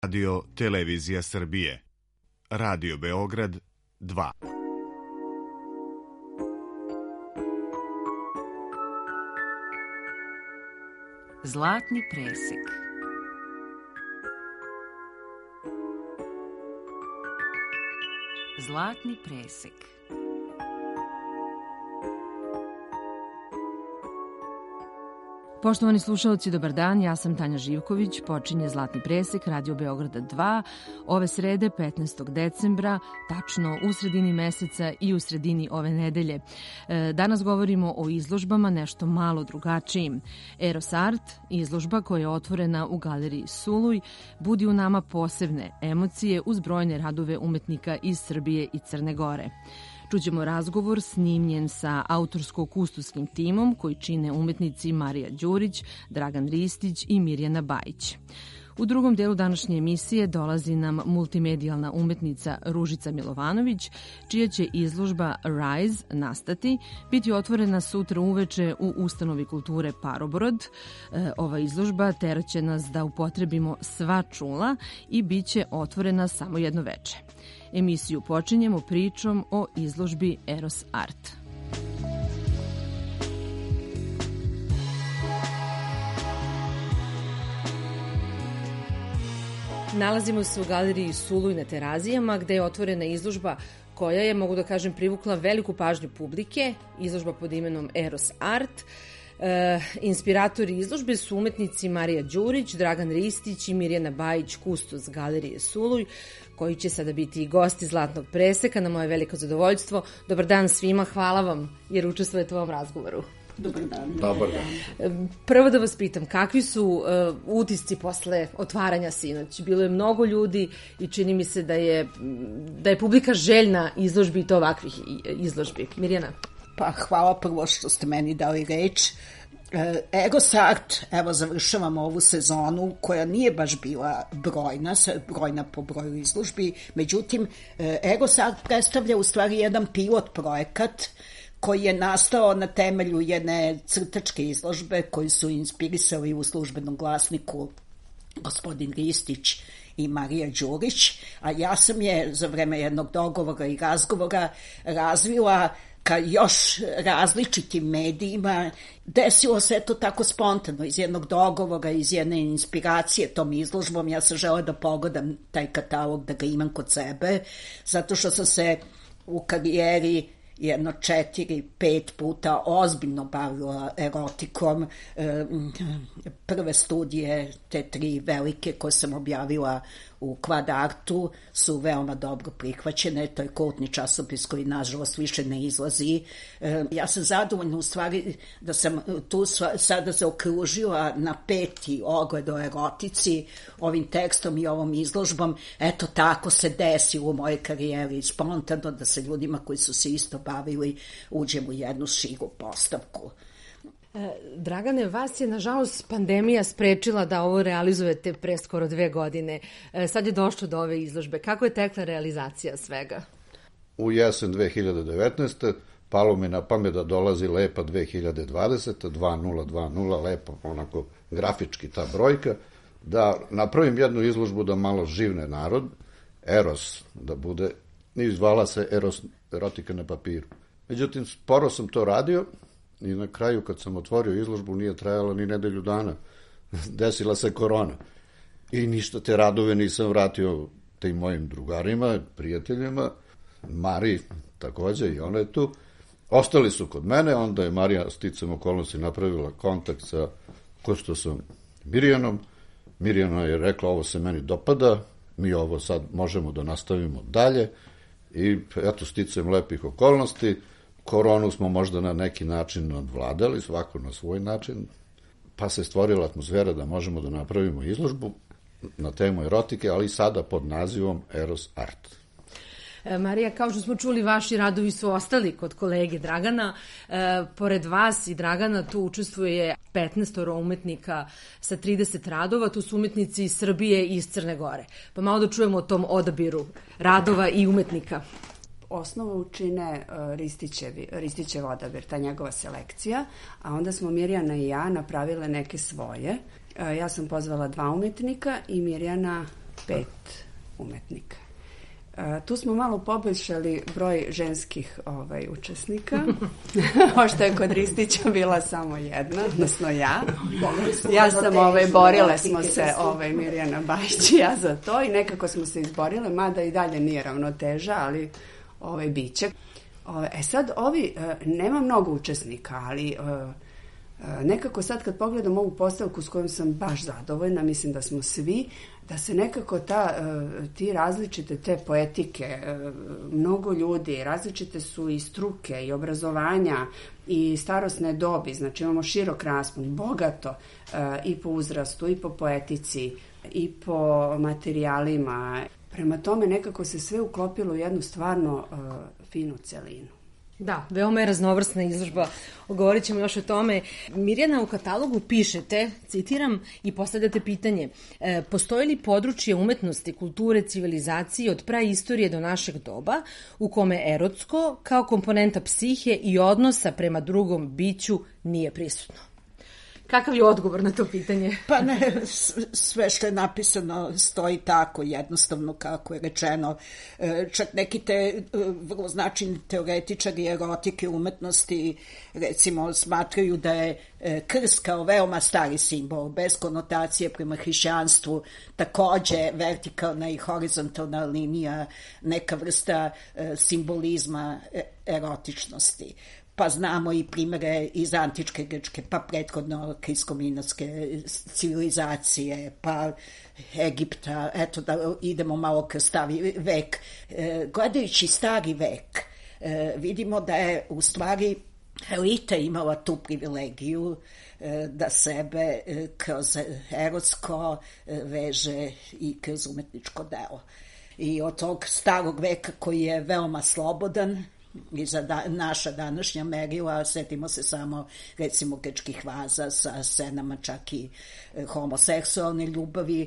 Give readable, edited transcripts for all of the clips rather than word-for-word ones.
Radio Televizija Srbije. Radio Beograd 2. Zlatni presek. Zlatni presek. Poštovani slušalci, dobar dan, ja sam Tanja Živković, počinje Zlatni presek Radio Beograda 2, ove srede 15. decembra, tačno u sredini meseca i u sredini ove nedelje. Danas govorimo o izložbama nešto malo drugačijim. Eros Art, izložba koja je otvorena u galeriji Suluj, budi u nama posebne emocije uz brojne radove umetnika iz Srbije i Crne Gore. Čućemo razgovor snimljen sa autorsko-kustoskim timom koji čine umetnici Marija Đurić, Dragan Ristić i Mirjana Bajić. U drugom delu današnje emisije dolazi nam multimedijalna umetnica Ružica Milovanović, čija će izložba Rise nastati, biti otvorena sutra uveče u Ustanovi kulture Parobrod. Ova izložba teraće nas da upotrebimo sva čula i bit će otvorena samo jedno veče. Emisiju počinjemo pričom o izložbi Eros Art. Nalazimo se u galeriji Suluj na Terazijama, gde je otvorena izložba koja je, mogu da kažem, privukla veliku pažnju publike. Izložba pod imenom Eros Art. Inspiratori izložbe su umetnici Marija Đurić, Dragan Ristić i Mirjana Bajić, kustos galerije Suluj, koji će sada biti i gosti Zlatnog preseka, na moje veliko zadovoljstvo. Dobar dan svima, hvala vam jer učestvujete u ovom razgovoru. Dobar dan. Dobar dan. Prvo da vas pitam, kakvi su utisci posle otvaranja sinoć? Bilo je mnogo ljudi i čini mi se da je publika željna izložbi i to ovakvih izložbi. Mirjana? Pa hvala prvo što ste meni dali reč. Eros Art, evo završavamo ovu sezonu koja nije baš bila brojna po broju izložbi, međutim Eros Art predstavlja u stvari jedan pilot projekat koji je nastao na temelju jedne crtačke izložbe koju su inspirisali u Službenom glasniku gospodin Ristić i Marija Đurić, a ja sam je za vreme jednog dogovora i razgovora razvila ka još različitim medijima. Desilo se to tako spontano, iz jednog dogovora, iz jedne inspiracije tom izložbom. Ja sam žela da pogledam taj katalog, da ga imam kod sebe, zato što sam se u karijeri jedno 4-5 puta ozbiljno bavila erotikom. Prve studije, te 3 velike koje sam objavila u Quad Artu, su veoma dobro prihvaćene. To je kultni časopis koji nažalost više ne izlazi. Ja sam zadovoljna u stvari da sam tu sada zaokružila na 5. ogled o erotici ovim tekstom i ovom izložbom. Eto tako se desilo u mojoj karijeri spontano da sa ljudima koji su se isto bavili uđem u jednu širu postavku. Dragane, vas je nažalost pandemija sprečila da ovo realizujete pre skoro 2 godine. Sad je došlo do ove izložbe. Kako je tekla realizacija svega? U jesen 2019. palo mi na pamet da dolazi lepa 2020. 2020, lepo onako grafički ta brojka, da napravim jednu izložbu da malo živne narod, Eros da bude, i zvala se Eros, erotika na papiru. Međutim, sporo sam to radio i na kraju kad sam otvorio izložbu nije trajala ni nedelju dana. Desila se korona. I ništa te radove nisam vratio tim mojim drugarima, prijateljima, Mariji takođe i ona je tu. Ostali su kod mene, onda je Marija sticam okolnosti napravila kontakt sa ko što sam Mirjanom. Mirjana je rekla ovo se meni dopada, mi ovo sad možemo da nastavimo dalje i eto sticam lepih okolnosti. Koronu smo možda na neki način nadvladali, svako na svoj način, pa se stvorila atmosfera da možemo da napravimo izložbu na temu erotike, ali sada pod nazivom Eros Art. Marija, kao što smo čuli, vaši radovi su ostali kod kolege Dragana. Pored vas i Dragana tu učestvuje 15 umetnika sa 30 radova. Tu su umetnici iz Srbije i iz Crne Gore. Pa malo da čujemo o tom odabiru radova i umetnika. Osnovu čine Ristićev odabir, ta njegova selekcija, a onda smo Mirjana i ja napravile neke svoje. Ja sam pozvala 2 umetnika i Mirjana 5 umetnika. Tu smo malo poboljšali broj ženskih učesnika, što je kod Ristića bila samo jedna, odnosno ja. Ja sam, borile smo se, Mirjana Bajić i ja za to i nekako smo se izborile, mada i dalje nije ravnoteža, ali biće. Sad, nema mnogo učesnika, ali nekako sad kad pogledam ovu postavku s kojom sam baš zadovoljna, mislim da smo svi, da se nekako ti različite te poetike, mnogo ljudi, različite su i struke i obrazovanja i starosne dobi, znači imamo širok raspon, bogato i po uzrastu i po poetici i po materijalima. Prema tome nekako se sve uklopilo u jednu stvarno finu celinu. Da, veoma je raznovrsna izložba, govorit ćemo još o tome. Mirjana, u katalogu pišete, citiram, i postavljate pitanje, postoji li područje umetnosti, kulture, civilizacije od praistorije do našeg doba u kome erotsko, kao komponenta psihe i odnosa prema drugom biću, nije prisutno? Kakav je odgovor na to pitanje? Pa ne, sve što je napisano stoji tako jednostavno kako je rečeno. Čak neki vrlo značajni teoretičari erotike umetnosti recimo smatraju da je krst kao veoma stari simbol, bez konotacije prema hrišćanstvu, takođe vertikalna i horizontalna linija, neka vrsta simbolizma erotičnosti. Pa znamo i primere iz antičke Grčke, pa prethodno kriskominatske civilizacije, pa Egipta, eto da idemo malo kroz stari vek. Gledajući stari vek, vidimo da je u stvari elita imala tu privilegiju da sebe kroz erotsko veže i kroz umetničko delo. I od tog starog veka koji je veoma slobodan, i za naša današnja merila, setimo se samo recimo grčkih vaza sa scenama čak i homoseksualne ljubavi,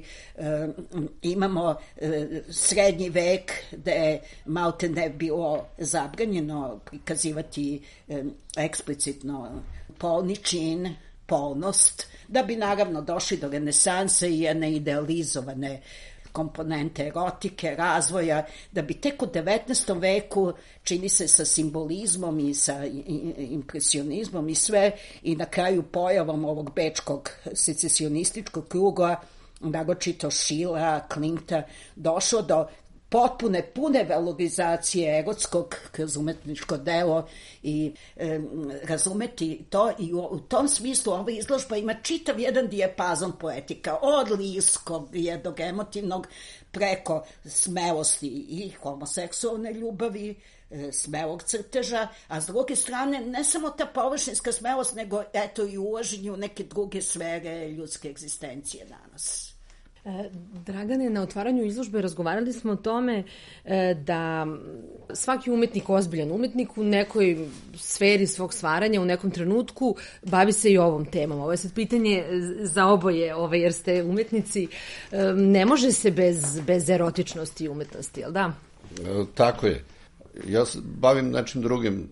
imamo srednji vek gde je malte ne bilo zabranjeno prikazivati eksplicitno polni čin, polnost, da bi naravno došli do renesanse i jedne idealizovane komponente erotike, razvoja, da bi tek u 19. veku, čini se sa simbolizmom i sa impresionizmom i sve, i na kraju pojavom ovog bečkog secesionističkog kruga, naročito Schillera, Klimta, došlo do pune valorizacije erotskog kroz umetničko delo i razumeti to, i u tom smislu ova izložba ima čitav jedan dijapazon poetika, od lirskog jednog emotivnog preko smelosti i homoseksualne ljubavi, smelog crteža, a s druge strane ne samo ta površinska smelost, nego eto i ulaženje u neke druge sfere ljudske egzistencije danas. Dragane, na otvaranju izložbe razgovarali smo o tome da svaki umetnik, ozbiljan umetnik, u nekoj sferi svog stvaranja, u nekom trenutku bavi se i ovom temom. Ovo je sad pitanje za oboje, jer ste umetnici. Ne može se bez erotičnosti i umetnosti, jel da? Tako je. Ja se bavim nečim drugim.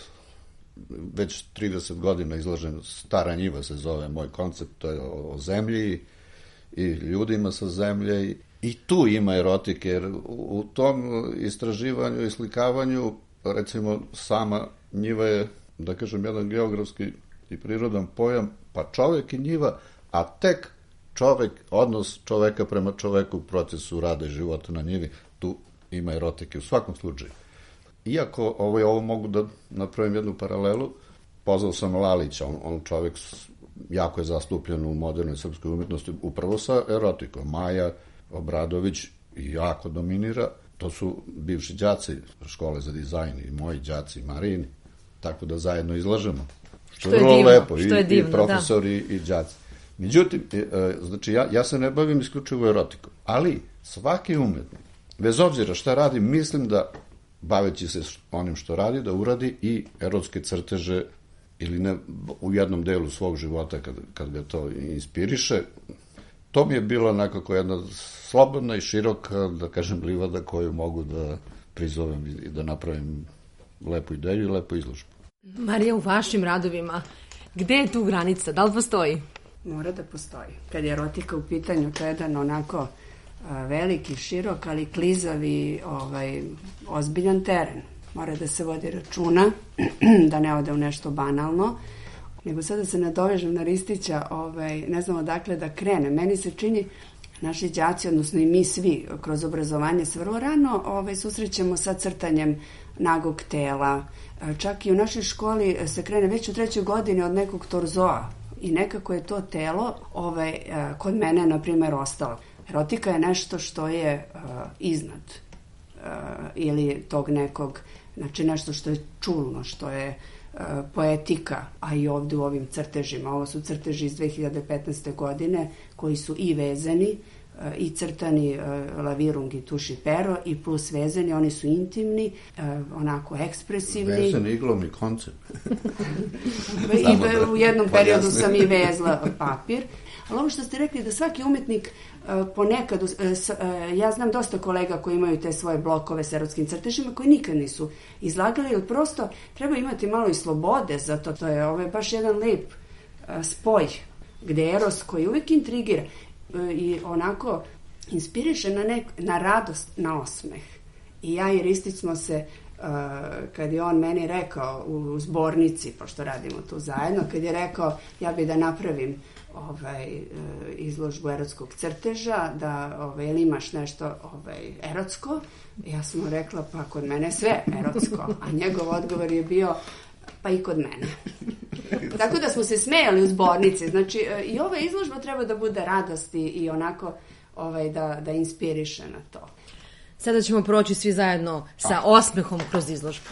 Već 30 godina izlažem Stara njiva se zove moj koncept, to je o zemlji i ljudima sa zemlje, i tu ima erotike, jer u tom istraživanju i slikavanju, recimo, sama njiva je, da kažem, jedan geografski i prirodan pojam, pa čovek i njiva, a tek čovek, odnos čoveka prema čoveku u procesu rada i života na njivi, tu ima erotike u svakom slučaju. Iako ovo mogu da napravim jednu paralelu, pozvao sam Lalića, on čovek jako je zastupljen u modernoj srpskoj umetnosti upravo sa erotikom. Maja Obradović jako dominira, to su bivši đaci škole za dizajn i moji đaci Marini, tako da zajedno izlažemo, što je vrlo divno, lepo, i profesori i đaci. Međutim, znači ja se ne bavim isključivo erotikom, ali svaki umetnik, bez obzira šta radi, mislim da baveći se onim što radi, da uradi i erotske crteže ili ne, u jednom delu svog života kad ga to inspiriše. To mi je bilo nekako jedna slobodna i široka, da kažem, livada koju mogu da prizovem i da napravim lepu ideju i lepu izložbu. Marija, u vašim radovima, gde je tu granica? Da li postoji? Mora da postoji. Kad je erotika u pitanju, to je jedan onako veliki, širok, ali klizavi, ozbiljan teren. Mora da se vodi računa, da ne ode u nešto banalno. Nego sada se nadovežem na Ristića, ne znam odakle da krene. Meni se čini, naši đaci, odnosno i mi svi, kroz obrazovanje se vrlo rano susrećemo sa crtanjem nagog tela. Čak i u našoj školi se krene već u 3. godini od nekog torzoa i nekako je to telo kod mene, na primjer, ostalo. Erotika je nešto što je iznad ili tog nekog, znači nešto što je čulno, što je poetika, a i ovde u ovim crtežima. Ovo su crteži iz 2015. godine koji su i vezani i crtani lavirung i tuš i pero i plus vezani, oni su intimni, onako ekspresivni. Vezani iglom i koncem. I u jednom periodu sam i vezla papir. Ali ovo što ste rekli da svaki umetnik ponekad, ja znam dosta kolega koji imaju te svoje blokove s erotskim crtežima koji nikad nisu izlagali, jer prosto treba imati malo i slobode za to. To je baš jedan lep spoj gde eros koji uvijek intrigira i onako inspiriše na radost, na osmeh. I ja i Ristić smo se, kad je on meni rekao u zbornici, pošto radimo tu zajedno, kad je rekao ja bi da napravim izložbu erotskog crteža, da jel imaš nešto erotsko, ja sam mu rekla pa kod mene sve erotsko, a njegov odgovor je bio pa i kod mene. Tako da smo se smejali u zbornici. Znači i ova izložba treba da bude radost i onako da inspiriše na to. Sada ćemo proći svi zajedno sa osmehom kroz izložbu.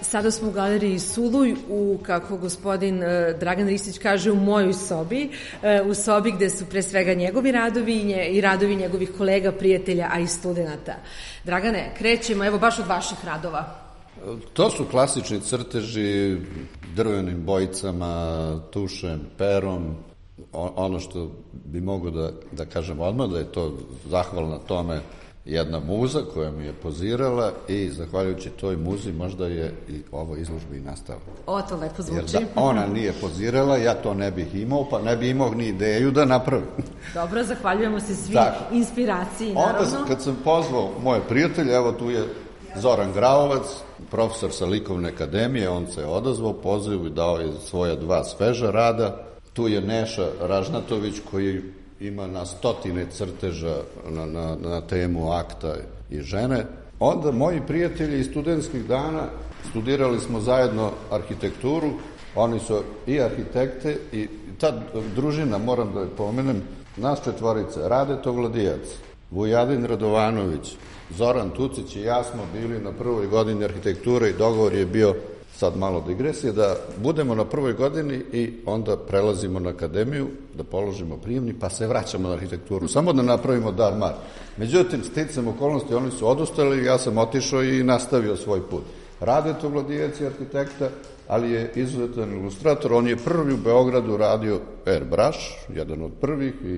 Sada smo u galeriji Suluj u, kako gospodin Dragan Ristić kaže, u mojoj sobi, u sobi gde su pre svega njegovi radovi i radovi njegovih kolega, prijatelja, a i studenta. Dragane, krećemo evo baš od vaših radova. To su klasični crteži drvenim bojicama, tušem, perom. Ono što bi mogo da kažem odmah, da je to zahvalna tome jedna muza koja mi je pozirala i zahvaljujući toj muzi možda je i ovo izložba i nastala. O, to lepo zvuči. Jer da ona nije pozirala, ja to ne bih imao, pa ne bih imao ni ideju da napravim. Dobro, zahvaljujemo se svi inspiraciji, naravno. Onda kad sam pozvao moje prijatelje, evo tu je Zoran Graovac, profesor sa Likovne akademije, on se je odazvao pozivu i dao je svoja 2 sveža rada. Tu je Neša Ražnatović koji ima na stotine crteža na temu akta i žene. Onda moji prijatelji iz studentskih dana, studirali smo zajedno arhitekturu, oni su i arhitekte i ta družina, moram da je pomenem, nas 4, Rade Tovladijac, Vujadin Radovanović, Zoran Tucić i ja smo bili na prvoj godini arhitekture i dogovor je bio, sad malo digresije, da budemo na prvoj godini i onda prelazimo na akademiju, da položimo prijemni, pa se vraćamo na arhitekturu, samo da napravimo dar-mar. Međutim, sticam okolnosti, oni su odustali, ja sam otišao i nastavio svoj put. Rade Tovladijac je arhitekta, ali je izuzetan ilustrator, on je prvi u Beogradu radio Airbrush, jedan od prvih i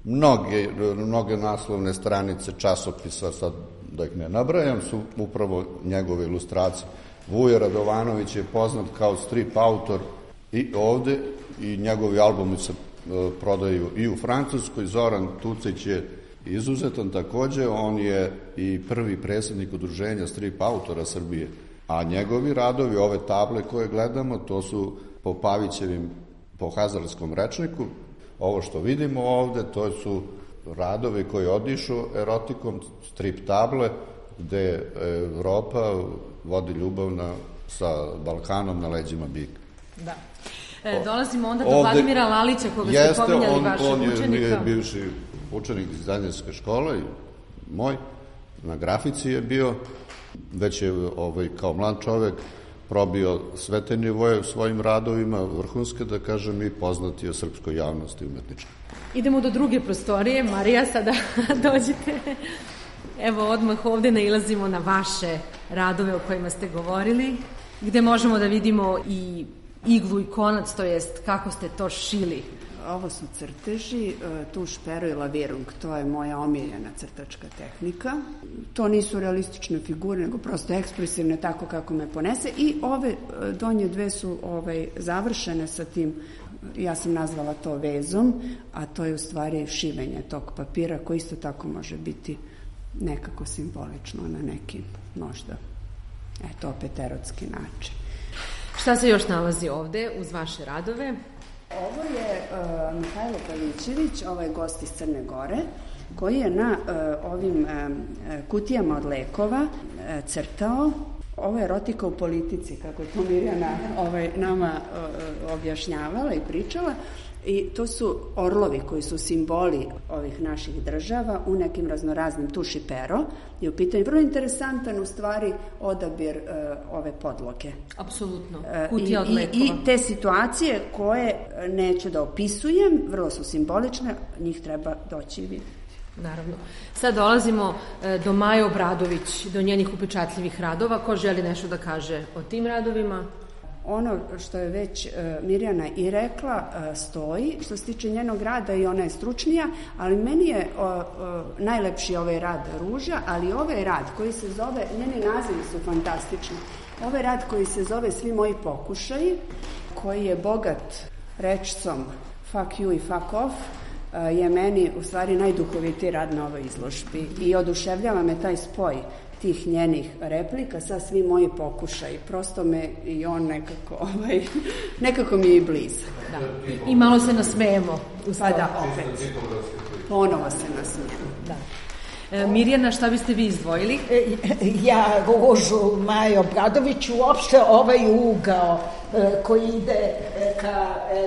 mnoge naslovne stranice časopisa, sad da ih ne nabrajam, su upravo njegove ilustracije. Vujo Radovanović je poznat kao strip autor i ovde i njegovi albumi se prodaju i u Francuskoj. Zoran Tucić je izuzetan takođe, on je i prvi predsjednik udruženja strip autora Srbije, a njegovi radovi, ove table koje gledamo, to su po Pavićevim, po Hazarskom rečniku. Ovo što vidimo ovde, to su radovi koji odišu erotikom, strip table, gde Evropa vodi ljubav sa Balkanom na leđima bika. Da. Dolazimo onda do Vladimira Lalića, koga ste pominjali, vašeg učenika. On je bivši učenik dizajnerske škole, moj, na grafici je bio, već je kao mlad čovek probio sve te nivoje u svojim radovima, vrhunske, da kažem, i poznati o srpskoj javnosti umetničkoj. Idemo do druge prostorije. Marija, sada dođite. Evo, odmah ovde nailazimo na vaše radove o kojima ste govorili, gde možemo da vidimo i iglu i konac, to jest kako ste to šili. Ovo su crteži, tuš, pero i lavirung, to je moja omiljena crtačka tehnika. To nisu realistične figure, nego prosto ekspresivne, tako kako me ponese. I ove donje 2 su završene sa tim, ja sam nazvala to vezom, a to je u stvari šivenje tog papira, koji isto tako može biti nekako simbolično na neki, možda, opet erotski način. Šta se još nalazi ovde uz vaše radove? Ovo je Mihajlo Pavićević, ovo je gost iz Crne Gore, koji je na ovim kutijama od lekova crtao. Ovo je erotika u politici, kako je to Mirjana nama objašnjavala i pričala. I to su orlovi koji su simboli ovih naših država u nekim raznoraznim tuš i pero. I u pitanju vrlo interesantan u stvari odabir ove podloge. Apsolutno, kutija od lekova. I te situacije koje neću da opisujem, vrlo su simbolične, njih treba doći i vidjeti. Naravno. Sad dolazimo do Maje Obradović, do njenih upečatljivih radova. Ko želi nešto da kaže o tim radovima? Ono što je već Mirjana i rekla stoji, što se tiče njenog rada i ona je stručnija, ali meni je najlepši ovaj rad Ruža, ali ovaj rad koji se zove, njeni nazivi su fantastični, ovaj rad koji se zove Svi moji pokušaji, koji je bogat rečcom fuck you i fuck off, je meni u stvari najduhovitiji rad na ovoj izložbi i oduševljava me taj spoj tih njenih replika sa Svi moji pokušaji. Prosto me i on nekako mi je i bliza. Da. I malo se nasmejemo. Pa da, opet. Ponovo se nasmejemo. Da. Mirjana, šta biste vi izdvojili? Ja Ružu Maje Obradović, uopšte ovaj ugao koji ide ka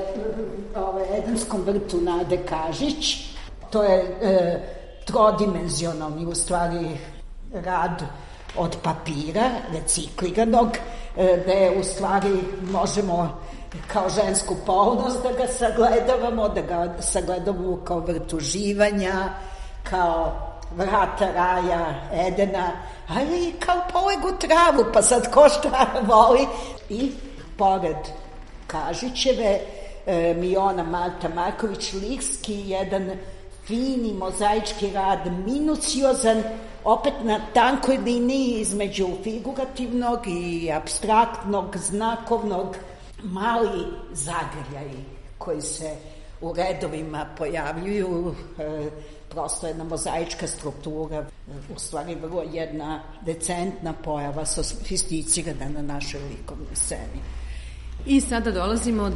Edenskom vrtu Nade Kažić, to je trodimenzionalni u stvari rad od papira, recikliranog, gde u stvari možemo kao žensku polnost da ga sagledamo kao vrt uživanja, kao vrata raja, Edena, ali i kao polegu travu, pa sad ko šta voli. I pored Kažićeve, Miona Marta Marković-Lirski, jedan fini mozaički rad, minuciozan, opet na tankoj liniji između figurativnog i apstraktnog, znakovnog, mali zagrljaji koji se u redovima pojavljuju, prosto jedna mozaička struktura, u stvari vrlo jedna decentna pojava, sofisticirana na našoj likovnoj sceni. I sada dolazimo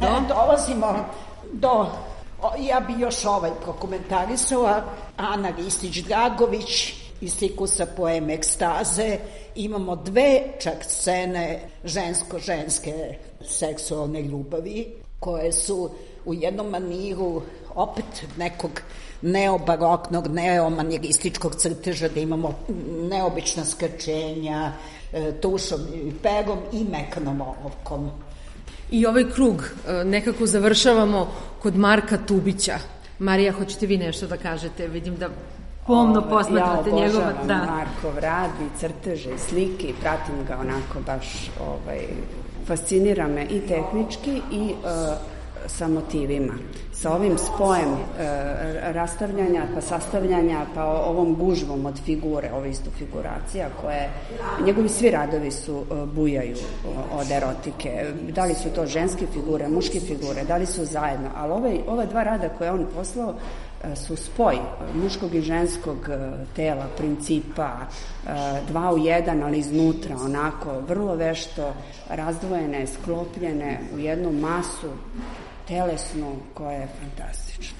do ja bi još prokomentarisala, Ana Ristić-Dragović iz ciklusa poeme Ekstaze. Imamo 2 čak scene žensko-ženske seksualne ljubavi, koje su u jednom maniru opet nekog neobaroknog, neomanirističkog crteža, da imamo neobična skrčenja tušom i perom i mekanom olovkom. I ovaj krug nekako završavamo kod Marka Tubića. Marija, hoćete vi nešto da kažete? Vidim da pomno posmatrate njegova... Ja obožavam Markov rad i crteže i slike i pratim ga onako baš, fascinira me i tehnički i sa motivima. Sa ovim spojem rastavljanja, pa sastavljanja, pa ovom gužvom od figure, ove isto figuracija koje, njegovi svi radovi bujaju od erotike. Da li su to ženske figure, muške figure, da li su zajedno, ali ove 2 rada koje on poslao su spoj muškog i ženskog tela, principa, 2 u 1, ali iznutra, onako, vrlo vešto, razdvojene, sklopljene u jednu masu telesnu koja je fantastična.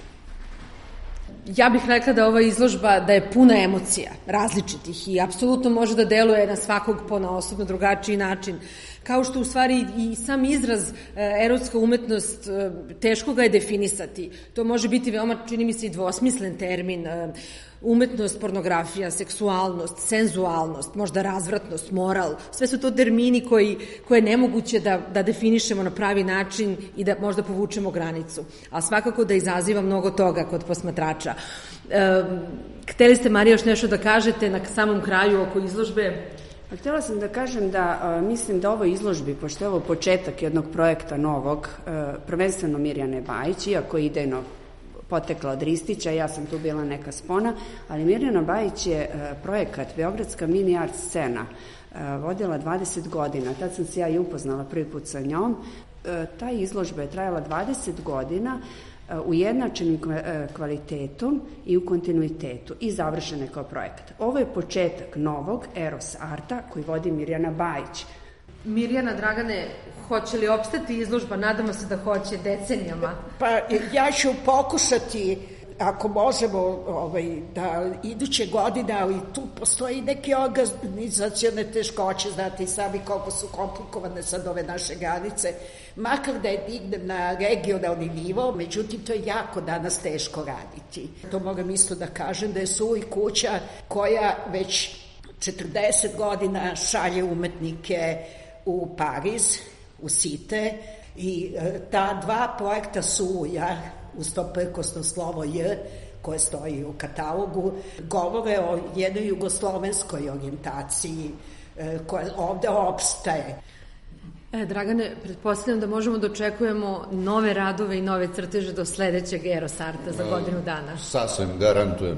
Ja bih rekla da ova izložba da je puna emocija, različitih, i apsolutno može da deluje na svakog ponaosobno drugačiji način. Kao što u stvari i sam izraz erotska umetnost, teško ga je definisati. To može biti veoma, čini mi se, i dvosmislen termin. Umetnost, pornografija, seksualnost, senzualnost, možda razvratnost, moral, sve su to termini koje je nemoguće da definišemo na pravi način i da možda povučemo granicu. A svakako da izaziva mnogo toga kod posmatrača. Hteli ste, Marija, još nešto da kažete na samom kraju oko izložbe? Htjela sam da kažem da mislim da ovoj izložbi, pošto je ovo početak jednog projekta novog, prvenstveno Mirjane Bajić, iako je idejno potekla od Ristića, ja sam tu bila neka spona, ali Mirjana Bajić je projekat Beogradska mini art scena vodila 20 godina. Tad sam se ja i upoznala prvi put sa njom. Ta izložba je trajala 20 godina ujednačenim kvalitetom i u kontinuitetu i završena kao projekat. Ovo je početak novog Eros arta koji vodi Mirjana Bajić. Mirjana, Dragane, hoće li opstati izložba? Nadamo se da hoće decenijama. Pa ja ću pokušati, ako možemo, da iduće godine, ali tu postoji neke organizacione teškoće, znate i sami koliko su komplikovane sad ove naše granice, makar da je dignem na regionalni nivo, međutim to je jako danas teško raditi. To moram isto da kažem da je Suli kuća koja već 40 godina šalje umetnike u Pariz, u Site, i ta 2 projekta Suluja, uz to prkosno slovo J, koje stoji u katalogu, govore o jednoj jugoslovenskoj orijentaciji koja ovde opstaje. Dragane, pretpostavljam da možemo da očekujemo nove radove i nove crteže do sledećeg Eros arta za godinu dana. Sasvim garantujem.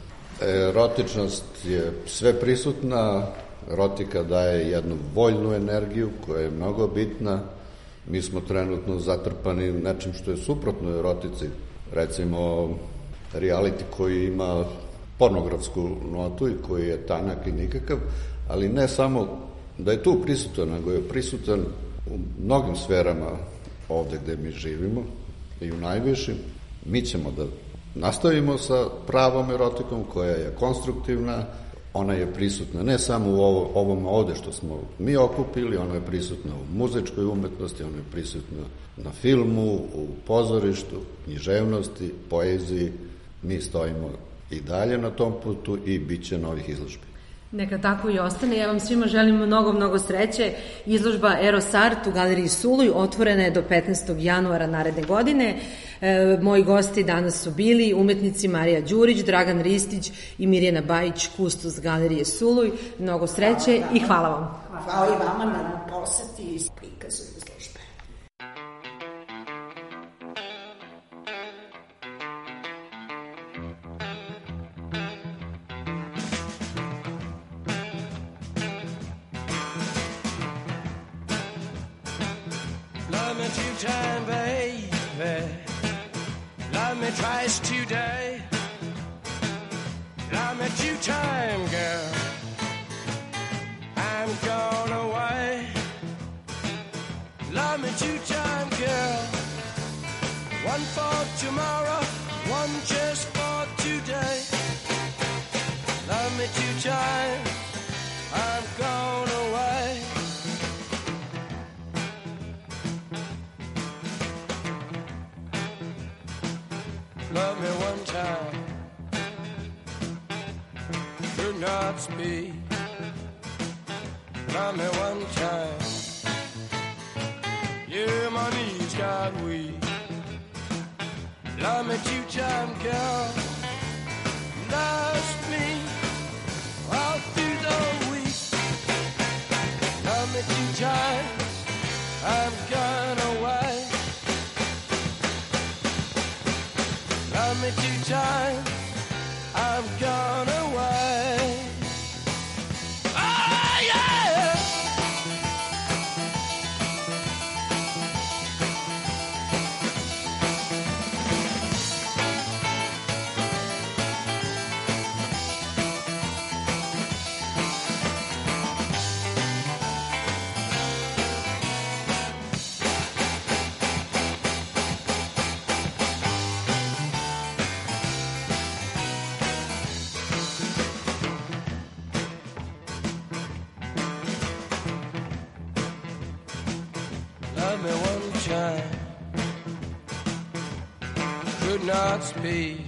Erotičnost je sve prisutna, erotika daje jednu voljnu energiju koja je mnogo bitna. Mi smo trenutno zatrpani nečim što je suprotno erotici. Recimo, reality koji ima pornografsku notu i koji je tanak i nikakav, ali ne samo da je tu prisutan, nego je prisutan u mnogim sferama ovde gde mi živimo i u najvišim. Mi ćemo da nastavimo sa pravom erotikom koja je konstruktivna, ona je prisutna ne samo u ovom ovde što smo mi okupili, ona je prisutna u muzičkoj umetnosti, ona je prisutna na filmu, u pozorištu, književnosti, poeziji. Mi stojimo i dalje na tom putu i bit će novih izložbi. Neka tako i ostane. Ja vam svima želim mnogo sreće. Izložba Eros Art u Galeriji Suluj otvorena je do 15. januara naredne godine. Moji gosti danas su bili umetnici Marija Đurić, Dragan Ristić i Mirjana Bajić, kustos Galerije Suluj. Mnogo sreće i hvala vam. Hvala i vama na poseti i prikazu izložbe. Love me two-time, baby. Love me twice today. Love me two-time, girl. I'm gone away. Love me two-time, girl. One for tomorrow, one just for today. Love me two-time, I'm gone away. Love me one time, could not speak. Love me one time, yeah, my knees got weak. Love me two-time, girl. Loves me all through the week. Love me two-time, I'm gone away. Love me two-time, I'm gone away. Oh, yeah! Love me one time, could not speak.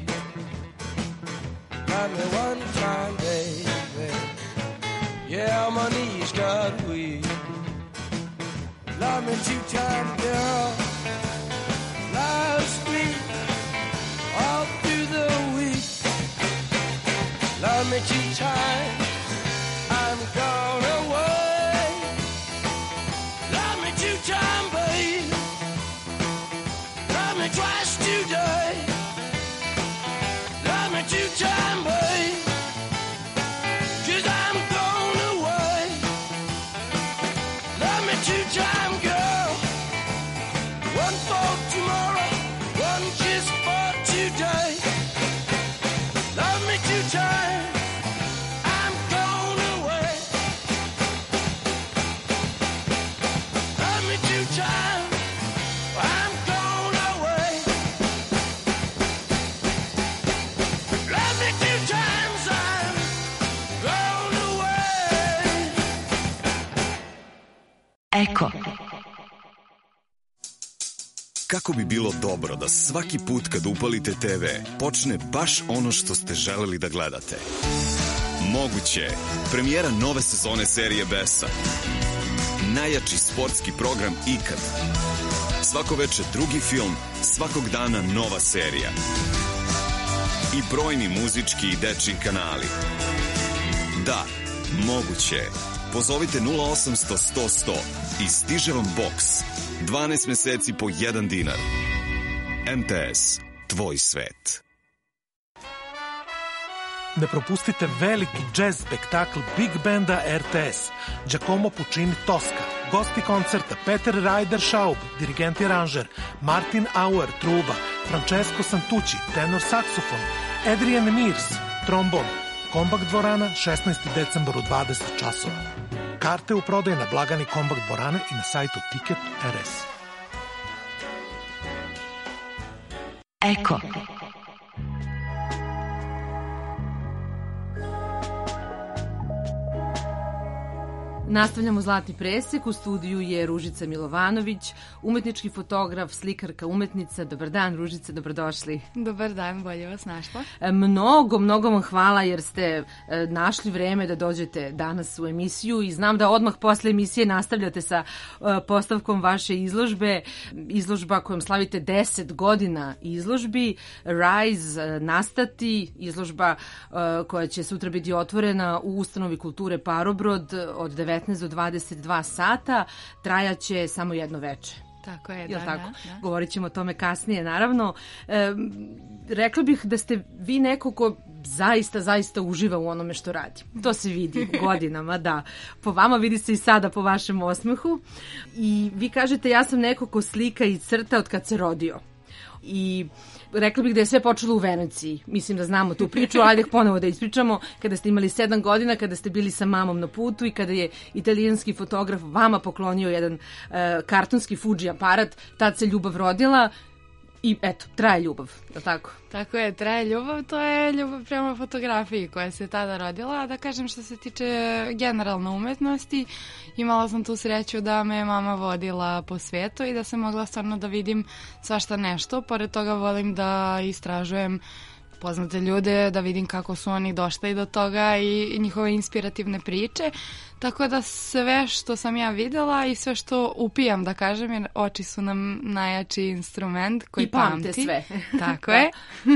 Love me one time, baby. Yeah, my knees got weak. Love me two-time, girl. Loves me all through the week. Love me two-time, I'm gone away. Love me two-time, babe. Love me twice today. Love me two-time, babe. 'Cause I'm gone away. Love me two-time, girl. One for tomorrow, one just for today. Love me two-time, I'm gone away. Love me two-time, I'm gone away. Love me two times, I'm gone away. Eko. Kako bi bilo dobro da svaki put kad upalite TV počne baš ono što ste želeli da gledate? Moguće. Premijera nove sezone serije Besa. Najjači sportski program ikad. Svako veče drugi film, svakog dana nova serija. I brojni muzički i dečji kanali. Da, moguće. Pozovite 0800 100 100 i stiže vam boks. 12 meseci po 1 dinar. MTS, tvoj svet. Ne propustite veliki džez spektakl Big Banda RTS, Giacomo Puccini Tosca, gosti koncerta Peter Ryder Schaub, dirigent i aranžer, Martin Auer, truba, Francesco Santucci, tenor saksofon, Adrian Mears, trombon, Kombakt dvorana, 16. decembar u 20 časova. Karte u prodaju na blagani Kombakt dvorane i na sajtu Ticket.rs. Eko. Nastavljamo Zlatni presek, u studiju je Ružica Milovanović, umetnički fotograf, slikarka, umetnica. Dobar dan, Ružice, dobrodošli. Dobar dan, bolje vas našla. Mnogo vam hvala jer ste našli vreme da dođete danas u emisiju i znam da odmah posle emisije nastavljate sa postavkom vaše izložbe. Izložba kojom slavite 10 godina izložbi, Rise, nastati, izložba koja će sutra biti otvorena u Ustanovi kulture Parobrod od 19 do 22 sata, trajaće samo jedno veče. Tako je, da. Da. Govorit ćemo o tome kasnije, naravno. Rekla bih da ste vi neko ko zaista uživa u onome što radi. To se vidi godinama, da. Po vama vidi se i sada po vašem osmehu. I vi kažete, ja sam neko ko slika i crta od kad se rodio. I rekla bih da je sve počelo u Veneciji. Mislim da znamo tu priču, ali ajde ponovo da ispričamo. Kada ste imali 7 godina, kada ste bili sa mamom na putu i kada je italijanski fotograf vama poklonio jedan kartonski Fuji aparat, tad se ljubav rodila i eto, traje ljubav, da tako? Tako je, traje ljubav, to je ljubav prema fotografiji koja se tada rodila, a da kažem što se tiče generalno umetnosti, imala sam tu sreću da me mama vodila po svetu i da sam mogla stvarno da vidim svašta nešto, pored toga volim da istražujem poznate ljude, da vidim kako su oni došli do toga i njihove inspirativne priče, tako da sve što sam ja videla i sve što upijam, da kažem, jer oči su nam najjači instrument koji pamti. I pamte sve. Tako je.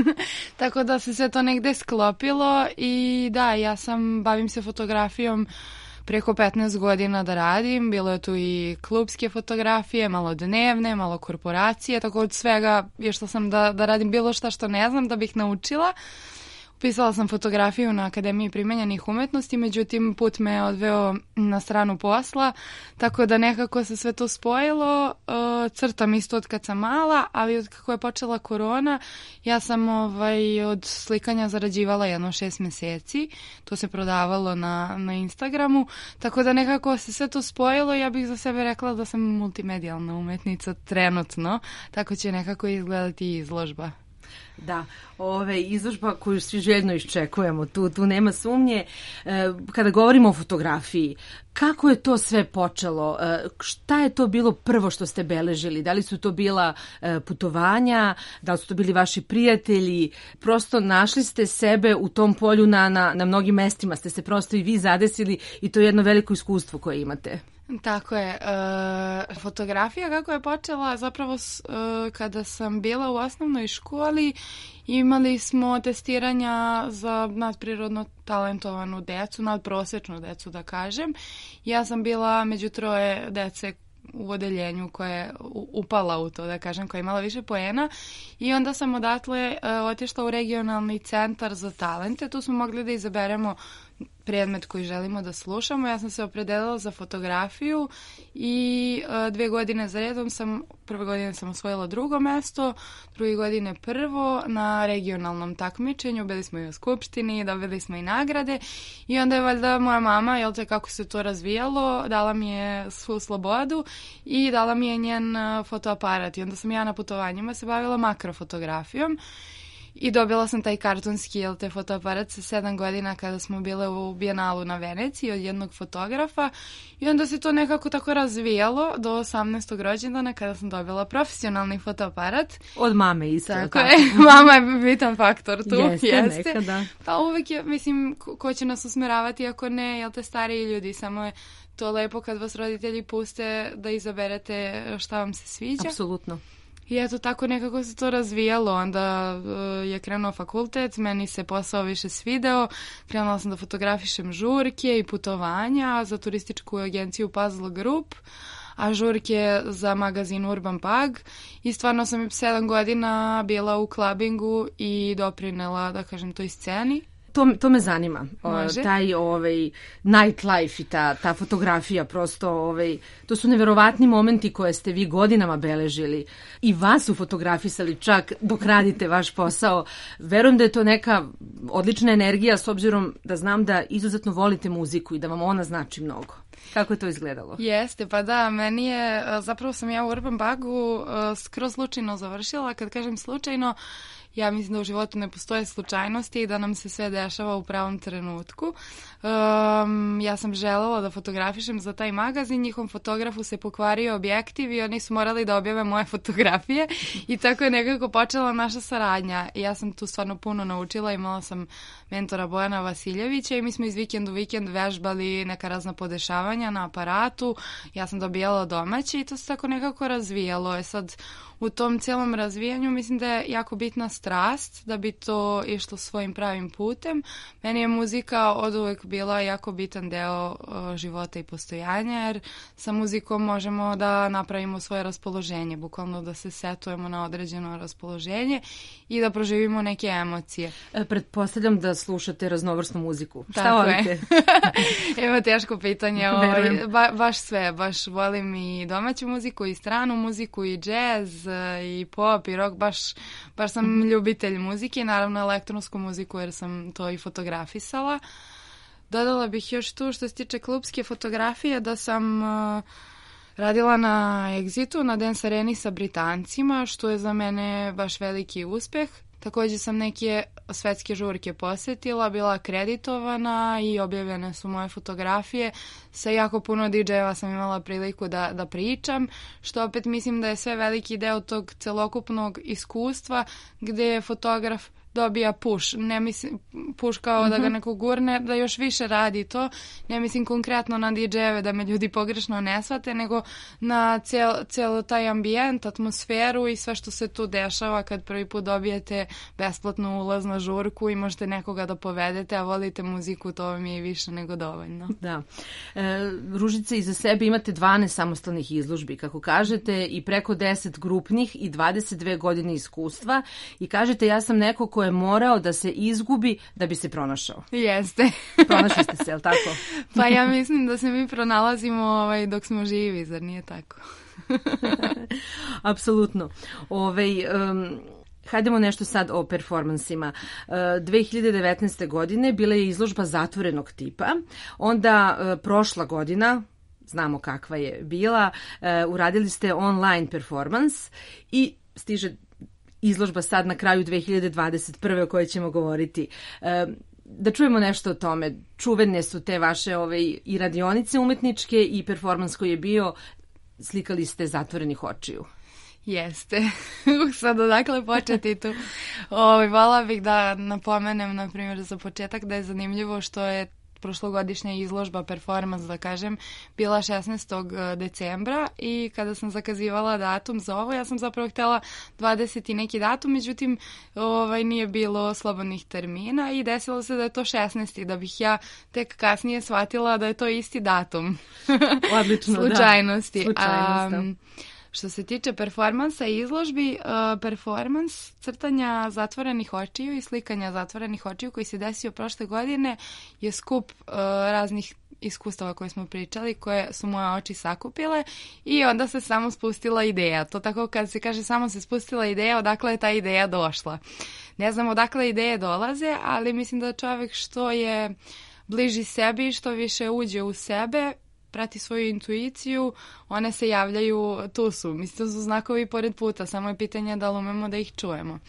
Tako da se sve to negde sklopilo i da, bavim se fotografijom preko 15 godina da radim, bilo je tu i klubske fotografije, malo dnevne, malo korporacije, tako od svega je što sam da radim bilo što ne znam da bih naučila. Upisala sam fotografiju na Akademiji primenjenih umetnosti, međutim put me je odveo na stranu posla, tako da nekako se sve to spojilo. Crtam isto od kad sam mala, ali od kako je počela korona, ja sam od slikanja zarađivala jedno 6 meseci. To se prodavalo na Instagramu, tako da nekako se sve to spojilo. Ja bih za sebe rekla da sam multimedijalna umetnica trenutno, tako će nekako izgledati i izložba. Da, izložba koju svi željno iščekujemo, tu nema sumnje. Kada govorimo o fotografiji, kako je to sve počelo? Šta je to bilo prvo što ste beležili? Da li su to bila putovanja? Da li su to bili vaši prijatelji? Prosto našli ste sebe u tom polju na mnogim mestima, ste se prosto i vi zadesili i to je jedno veliko iskustvo koje imate. Tako je. Fotografija kako je počela zapravo kada sam bila u osnovnoj školi, imali smo testiranja za nadprirodno talentovanu decu, nadprosečnu decu da kažem. Ja sam bila među 3 dece u odeljenju koja je upala u to, da kažem, koja je imala više poena i onda sam odatle otišla u regionalni centar za talente. Tu smo mogli da izaberemo predmet koji želimo da slušamo. Ja sam se opredelila za fotografiju i 2 godine za redom prve godine sam osvojila 2. mesto, druge godine 1. na regionalnom takmičenju. Bili smo i u skupštini, dobili smo i nagrade i onda je valjda moja mama, kako se to razvijalo, dala mi je svu slobodu i dala mi je njen fotoaparat i onda sam ja na putovanjima se bavila makrofotografijom. I dobila sam taj kartonski fotoaparat sa 7 godina kada smo bile u Bijenalu na Veneciji od jednog fotografa i onda se to nekako tako razvijalo do 18. rođendana kada sam dobila profesionalni fotoaparat. Od mame isto. Tako je, mama je bitan faktor tu. Jeste. Nekada. Pa uvek je, mislim, ko će nas usmeravati ako ne, stariji ljudi, samo je to lepo kad vas roditelji puste da izaberete šta vam se sviđa. Apsolutno. I eto, tako nekako se to razvijalo, onda je krenuo fakultet, meni se posao više svideo, krenula sam da fotografišem žurke i putovanja za turističku agenciju Puzzle Group, a žurke za magazin Urban Pag i stvarno sam 7 godina bila u klabingu i doprinela, da kažem, toj sceni. To me zanima, taj nightlife i ta fotografija, prosto to su neverovatni momenti koje ste vi godinama beležili i vas su fotografisali čak dok radite vaš posao. Verujem da je to neka odlična energija s obzirom da znam da izuzetno volite muziku i da vam ona znači mnogo. Kako je to izgledalo? Jeste, pa da, meni je, zapravo sam ja u Urban Pagu skroz slučajno završila, kad kažem slučajno, Ja mislim da u životu ne postoje slučajnosti i da nam se sve dešava u pravom trenutku. Ja sam želela da fotografišem za taj magazin, njihovom fotografu se pokvario objektiv i oni su morali da objave moje fotografije i tako je nekako počela naša saradnja. Ja sam tu stvarno puno naučila, imala sam mentora Bojana Vasiljevića i mi smo iz vikenda u vikend vežbali neka razna podešavanja na aparatu. Ja sam dobijala domaće i to se tako nekako razvijalo. Sad, u tom cijelom razvijanju mislim da je jako bitna strast da bi to išlo svojim pravim putem. Meni je muzika oduvek bila jako bitan deo života i postojanja, jer sa muzikom možemo da napravimo svoje raspoloženje, bukvalno da se setujemo na određeno raspoloženje i da proživimo neke emocije. Pretpostavljam da slušate raznovrsnu muziku. Šta volite? Evo teško pitanje. Baš sve. Baš volim i domaću muziku, i stranu muziku, i džez, i pop, i rock. Baš sam ljubitelj muzike, naravno elektronsku muziku jer sam to i fotografisala. Dodala bih još tu što se tiče klubske fotografije da sam radila na Exitu, na Dance Areni sa Britancima, što je za mene baš veliki uspeh. Također sam neke svetske žurke posetila, bila akreditovana i objavljene su moje fotografije. Sa jako puno DJ-eva sam imala priliku da pričam, što opet mislim da je sve veliki deo tog celokupnog iskustva gdje je fotograf dobija push. Ne mislim push kao da ga neko gurne, da još više radi to. Ne mislim konkretno na DJ-eve da me ljudi pogrešno ne shvate, nego na cijelo taj ambijent, atmosferu i sve što se tu dešava kad prvi put dobijete besplatnu ulaz na žurku i možete nekoga da povedete, a volite muziku, to vam je i više nego dovoljno. Da. Ružice, iza sebe imate 12 samostalnih izložbi, kako kažete, i preko 10 grupnih i 22 godine iskustva i kažete ja sam neko ko je morao da se izgubi da bi se pronašao. Jeste. Pronašli ste se, je li tako? Pa ja mislim da se mi pronalazimo dok smo živi, zar nije tako? Apsolutno. Hajdemo nešto sad o performansima. 2019. godine bila je izložba zatvorenog tipa, onda prošla godina, znamo kakva je bila, uradili ste online performans i stiže izložba sad na kraju 2021. o kojoj ćemo govoriti. Da čujemo nešto o tome. Čuvene su te vaše i radionice umetničke i performans koji je bio, slikali ste zatvorenih očiju. Jeste. Sad odakle početi tu. Voljela bih da napomenem, na primjer, za početak da je zanimljivo što je prošlogodišnja izložba performans, da kažem, bila 16. decembra i kada sam zakazivala datum za ovo, ja sam zapravo htjela 20. neki datum, međutim nije bilo slobodnih termina i desilo se da je to 16. da bih ja tek kasnije shvatila da je to isti datum. Odlično, Slučajnosti. Slučajnost, da. Što se tiče performansa i izložbi, performans crtanja zatvorenih očiju i slikanja zatvorenih očiju koji se desio prošle godine je skup raznih iskustava koje smo pričali, koje su moje oči sakupile i onda se samo spustila ideja. To tako kad se kaže samo se spustila ideja, odakle je ta ideja došla. Ne znam odakle ideje dolaze, ali mislim da čovjek što je bliži sebi, što više uđe u sebe, prati svoju intuiciju, one se javljaju, tu su. Mislim, to su znakovi pored puta, samo je pitanje da li umemo da ih čujemo.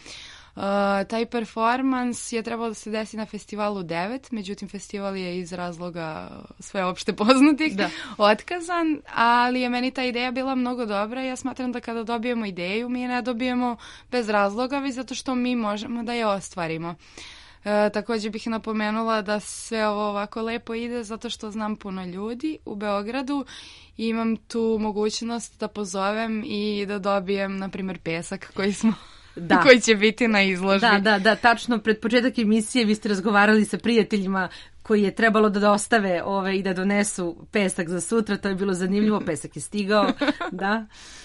Taj performans je trebalo da se desi na festivalu 9, međutim festival je iz razloga sveopšte poznatih otkazan, ali je meni ta ideja bila mnogo dobra. Ja smatram da kada dobijemo ideju, mi je ne dobijemo bez razloga, već zato što mi možemo da je ostvarimo. Također bih napomenula da sve ovo ovako lepo ide zato što znam puno ljudi u Beogradu i imam tu mogućnost da pozovem i da dobijem, na primjer, pesak koji će biti na izložbi. Da, tačno. Pred početak emisije vi ste razgovarali sa prijateljima koji je trebalo da dostave i da donesu pesak za sutra. To je bilo zanimljivo. Pesak je stigao. Da.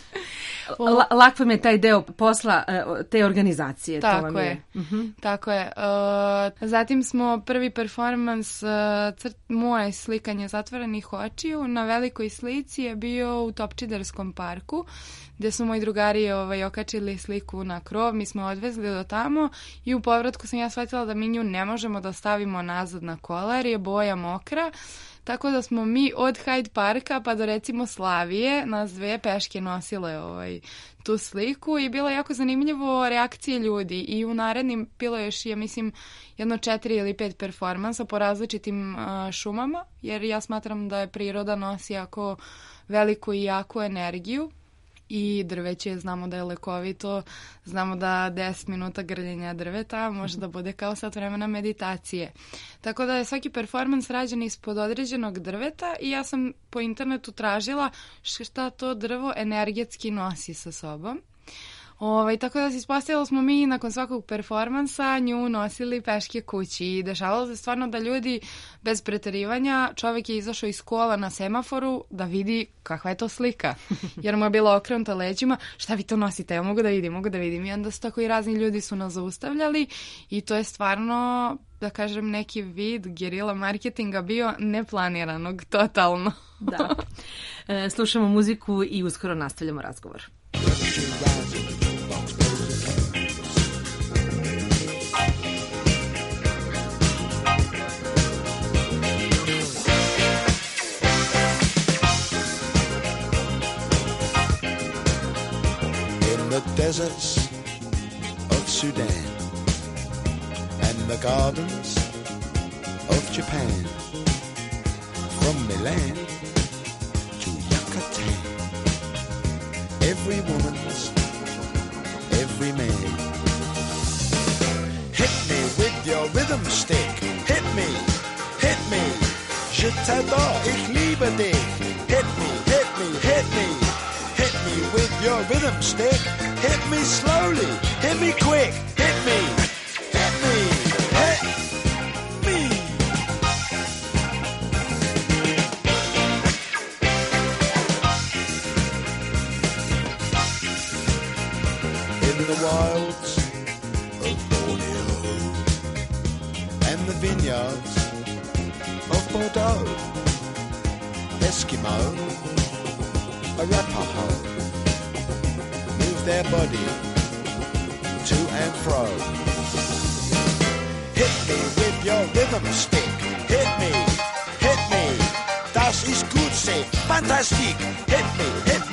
Lak vam je taj deo posla te organizacije. Tako je. Tako je. Zatim smo prvi performans moje slikanje zatvorenih očiju na velikoj slici je bio u Topčiderskom parku gdje su moji drugari okačili sliku na krov, mi smo odvezli do tamo i u povratku sam ja shvatila da mi nju ne možemo da stavimo nazad na kola jer je boja mokra. tako da smo mi od Hyde Parka pa do recimo Slavije, nas dve peške nosile tu sliku i bilo je jako zanimljivo reakcije ljudi i u narednim bilo je još, ja mislim, 4 ili 5 performansa po različitim šumama, jer ja smatram da je priroda nosi jako veliku i jaku energiju. I drveće, znamo da je lekovito, znamo da 10 minuta grljenja drveta može da bude kao sat vremena meditacije. Tako da je svaki performans rađen ispod određenog drveta i ja sam po internetu tražila šta to drvo energetski nosi sa sobom. Tako da se ispostavilo smo mi nakon svakog performansa nju nosili peške kući i dešavalo se stvarno da ljudi bez preterivanja, čovjek je izašao iz kola na semaforu da vidi kakva je to slika, jer mu je bila okrenuta leđima, šta vi to nosite, ja mogu da vidim i onda su tako i razni ljudi su nas zaustavljali i to je stvarno, da kažem, neki vid gerila marketinga bio neplaniranog, totalno. Da. Slušamo muziku i uskoro nastavljamo razgovor. The deserts of Sudan and the gardens of Japan, from Milan to Yucatan, every woman's, every man. Hit me with your rhythm stick, hit me, je t'adore, ich liebe dich, hit me, hit me with your rhythm stick. Hit me slowly, hit me quick, hit me, hit me, hit me. In the wilds of Borneo and the vineyards of Bordeaux, Eskimo, Arapaho, their body to and fro. Hit me with your rhythm stick. Hit me, das ist gut, say, fantastic. Hit me,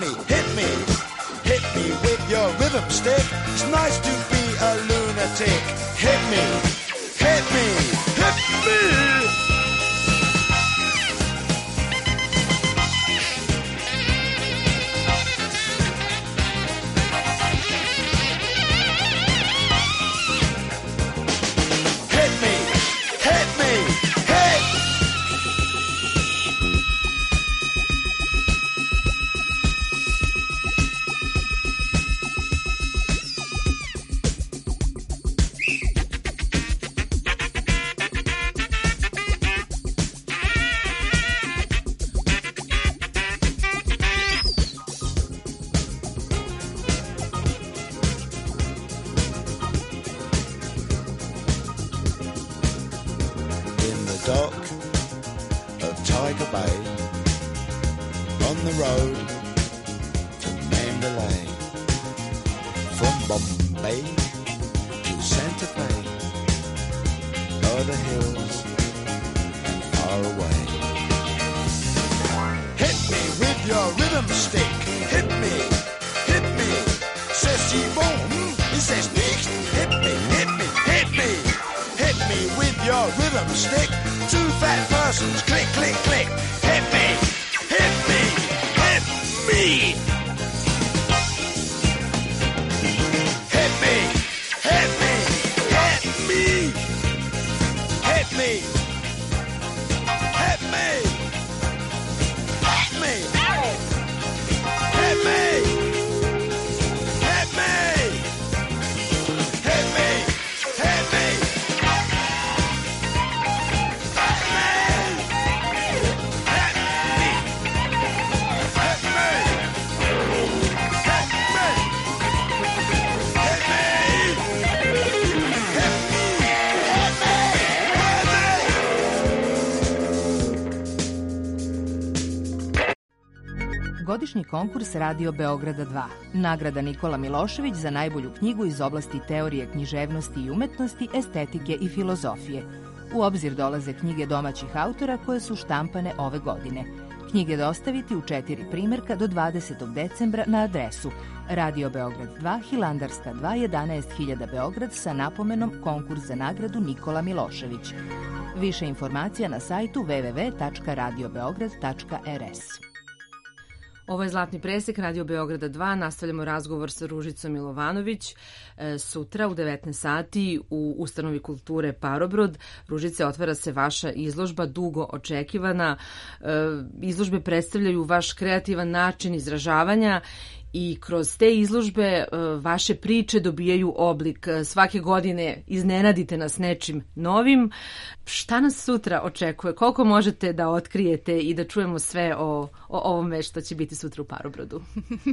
hit me with your rhythm stick. It's nice to be a lunatic. Hit me, hit me, hit me. dock of Tiger Bay, on the road to Mandalay, from Bombay to Santa Fe, o'er the hills and far away. Hit me with your rhythm stick, hit me, says T-Bone, he says nicht, hit me, hit me with your rhythm stick. Two fat persons, click, click, click. Hit me, hit me, hit me. Hit me, hit me, hit me. Hit me, hit me, hit me. Hit me, hit me, hit me, hit me. Godišnji konkurs Radio Beograda 2. Nagrada Nikola Milošević za najbolju knjigu iz oblasti teorije književnosti i umetnosti, estetike i filozofije. U obzir dolaze knjige domaćih autora koje su štampane ove godine. Knjige dostaviti u 4 primerka do 20. decembra na adresu Radio Beograd 2, Hilandarska 2, 11.000 Beograd sa napomenom Konkurs za nagradu Nikola Milošević. Više informacija na sajtu www.radiobeograd.rs. Ovo je Zlatni presek Radio Beograda 2. Nastavljamo razgovor sa Ružicom Milovanović. Sutra u 19 sati u Ustanovi kulture Parobrod. Ružice, otvara se vaša izložba, dugo očekivana. Izložbe predstavljaju vaš kreativan način izražavanja i kroz te izložbe vaše priče dobijaju oblik. Svake godine iznenadite nas nečim novim. Šta nas sutra očekuje? Koliko možete da otkrijete i da čujemo sve o ovome što će biti sutra u Parobrodu?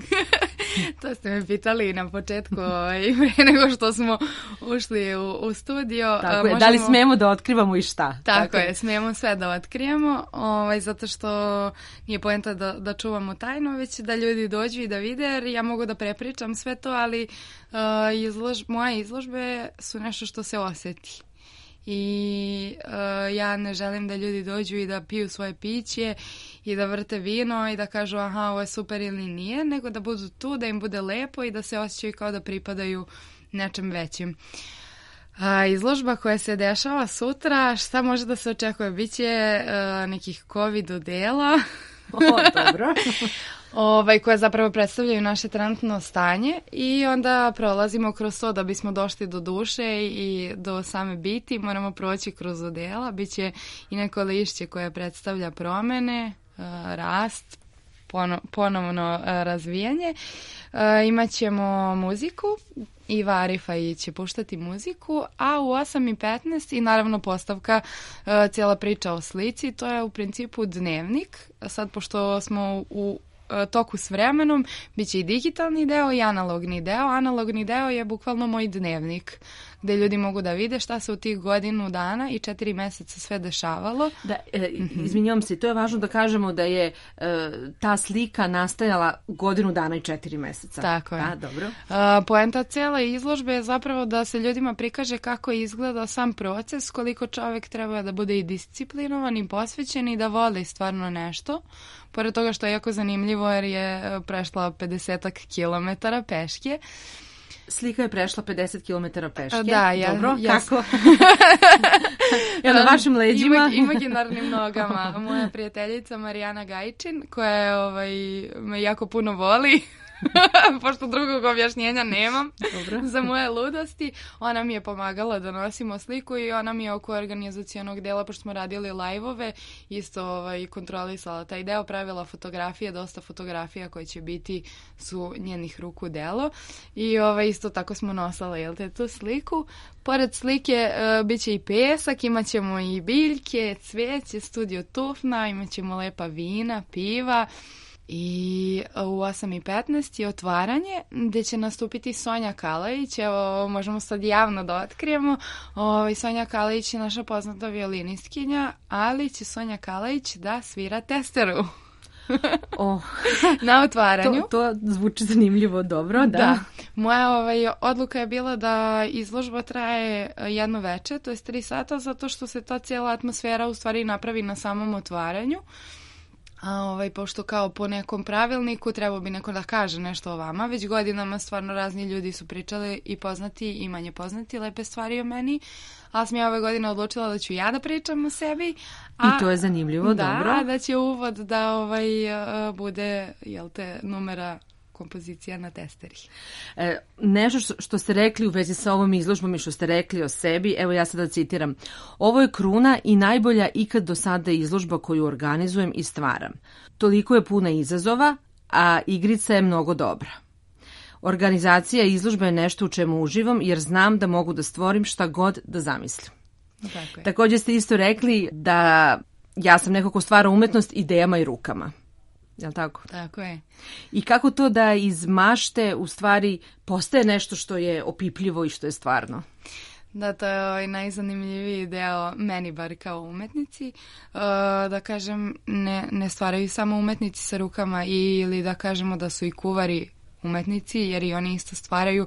To ste me pitali na početku i pre nego što smo ušli u studio. Tako je, da li smemo da otkrivamo i šta? Tako je, smemo sve da otkrijemo, zato što nije poenta da čuvamo tajnu, već da ljudi dođu i da vide, jer ja mogu da prepričam sve to, ali moje izložbe su nešto što se osjeti. I ja ne želim da ljudi dođu i da piju svoje piće i da vrte vino i da kažu aha, ovo je super ili nije, nego da budu tu, da im bude lepo i da se osjećaju kao da pripadaju nečem većim. Izložba koja se dešava sutra, šta može da se očekuje? Biće nekih COVID odela. Dobro. Koje zapravo predstavljaju naše trenutno stanje i onda prolazimo kroz to da bismo došli do duše i do same biti. Moramo proći kroz odela. Biće i neko lišće koje predstavlja promene, rast, ponovno razvijanje. Imaćemo muziku. Iva Arifaj će puštati muziku, a u 8:15 i naravno postavka, cijela priča o slici, to je u principu dnevnik. Sad, pošto smo u toku s vremenom, bit će i digitalni deo i analogni deo. Analogni deo je bukvalno moj dnevnik, gde ljudi mogu da vide šta se u tih godinu dana i 4 meseca sve dešavalo. Da, izvinjavam se, to je važno da kažemo da je ta slika nastajala godinu dana i 4 meseca. Tako je. Dobro. Poenta cijele izložbe je zapravo da se ljudima prikaže kako izgleda sam proces, koliko čovjek treba da bude i disciplinovan i posvećen i da voli stvarno nešto. Pored toga što je jako zanimljivo jer je prešla 50 kilometara peške. Slika je prešla 50 km peške. Da, dobro, kako? Na vašim leđima. Imaginarnim nogama. Moja prijateljica Marijana Gajčin, koja me jako puno voli, pošto drugog objašnjenja nemam za moje ludosti, ona mi je pomagala da nosimo sliku i ona mi je oko organizacionog dela, pošto smo radili live-ove, isto kontrolisala taj deo, pravila fotografije, dosta fotografija koje će biti su njenih ruku delo i isto tako smo nosala tu sliku. Pored slike bit će i pesak, imat ćemo i biljke, cveće, studio tufna, imat ćemo lepa vina, piva. I u 8:15 je otvaranje gdje će nastupiti Sonja Kalajić. Evo, možemo sad javno da otkrijemo. Sonja Kalajić je naša poznata violinistkinja, ali će Sonja Kalajić da svira testeru. Na otvaranju. To zvuči zanimljivo, dobro, da. Moja odluka je bila da izložba traje jedno veče, to je 3 sata, zato što se ta cijela atmosfera u stvari napravi na samom otvaranju. Pošto kao po nekom pravilniku trebao bi neko da kaže nešto o vama, već godinama stvarno razni ljudi su pričali i poznati i manje poznati lepe stvari o meni, ali sam ja ove godine odlučila da ću ja da pričam o sebi. I to je zanimljivo, dobro. Da će uvod da bude, numera kompozicija na testeri. Nešto što ste rekli u vezi sa ovom izložbom i što ste rekli o sebi, evo ja sada citiram. Ovo je kruna i najbolja ikad do sada izložba koju organizujem i stvaram. Toliko je puna izazova, a igrica je mnogo dobra. Organizacija izložbe je nešto u čemu uživam jer znam da mogu da stvorim šta god da zamislim. Također ste isto rekli da ja sam neko ko stvara umetnost idejama i rukama. Jel' tako? Tako je. I kako to da iz mašte u stvari postaje nešto što je opipljivo i što je stvarno? Da, to je najzanimljiviji deo meni bar kao umetnici. Da kažem, ne stvaraju samo umetnici sa rukama ili da kažemo da su i kuvari umetnici, jer i oni isto stvaraju.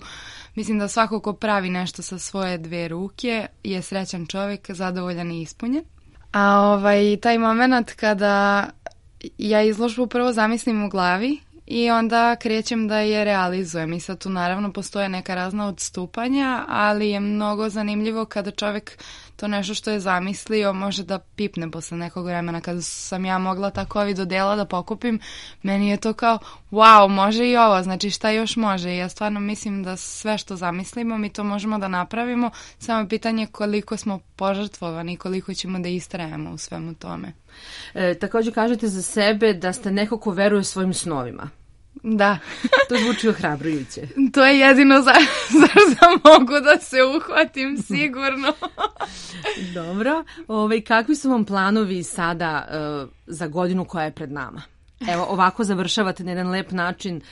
mislim da svako ko pravi nešto sa svoje 2 ruke je srećan čovjek, zadovoljan i ispunjen. A taj moment kada ja izložbu prvo zamislim u glavi i onda krećem da je realizujem. I sad tu naravno postoje neka razna odstupanja, ali je mnogo zanimljivo kada čovjek to nešto što je zamislio može da pipne posle nekog vremena. Kada sam ja mogla tako do dela da pokupim, meni je to kao wow, može i ovo, znači šta još može. I ja stvarno mislim da sve što zamislimo mi to možemo da napravimo, samo je pitanje koliko smo požrtvovani i koliko ćemo da istrajemo u svemu tome. Također kažete za sebe da ste neko ko veruje svojim snovima. Da. To zvuči ohrabrujuće. To je jedino zašto mogu da se uhvatim, sigurno. Dobro. Kakvi su vam planovi sada za godinu koja je pred nama? Evo, ovako završavate na jedan lep način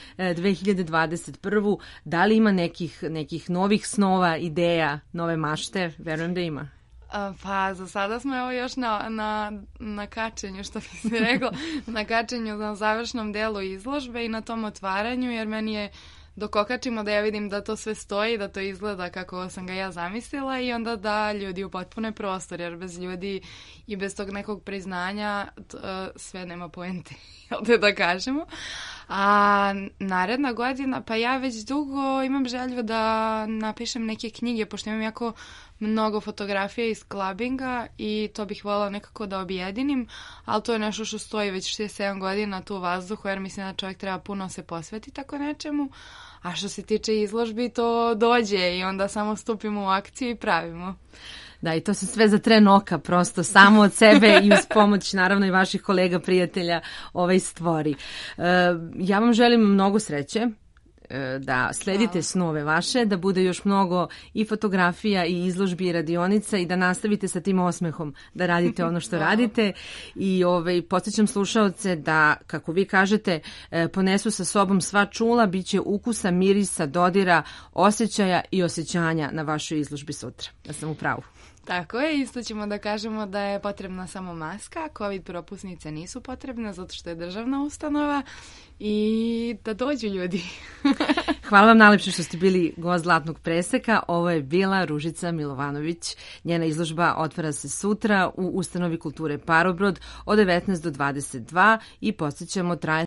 2021. Da li ima nekih novih snova, ideja, nove mašte? Verujem da ima. Pa za sada smo evo još na kačenju, što bi se rekla, na kačenju na završnom delu izložbe i na tom otvaranju, jer meni je dok okačimo da ja vidim da to sve stoji, da to izgleda kako sam ga ja zamislila i onda da ljudi upotpune prostor, jer bez ljudi i bez tog nekog priznanja sve nema poente, da kažemo. A naredna godina, pa ja već dugo imam želju da napišem neke knjige, pošto imam jako mnogo fotografija iz klabinga i to bih voljela nekako da objedinim, ali to je nešto što stoji već 6-7 godina tu u vazduhu, jer mislim da čovjek treba puno se posvetiti tako nečemu. A što se tiče izložbi, to dođe i onda samo stupimo u akciju i pravimo. Da, i to se sve za tren oka, prosto samo od sebe i uz pomoć naravno i vaših kolega, prijatelja stvori. Ja vam želim mnogo sreće, da sledite snove vaše, da bude još mnogo i fotografija i izložbi i radionica i da nastavite sa tim osmehom da radite ono što radite i podsjećam slušaoce da, kako vi kažete, ponesu sa sobom sva čula, bit će ukusa, mirisa, dodira, osjećaja i osjećanja na vašoj izložbi sutra. Da sam u pravu. Tako je, isto ćemo da kažemo da je potrebna samo maska, COVID propusnice nisu potrebne zato što je državna ustanova i da dođu ljudi. Hvala vam najlepše što ste bili gost Zlatnog preseka. Ovo je bila Ružica Milovanović. Njena izložba otvara se sutra u Ustanovi kulture Parobrod od 19 do 22 i podsjećamo traje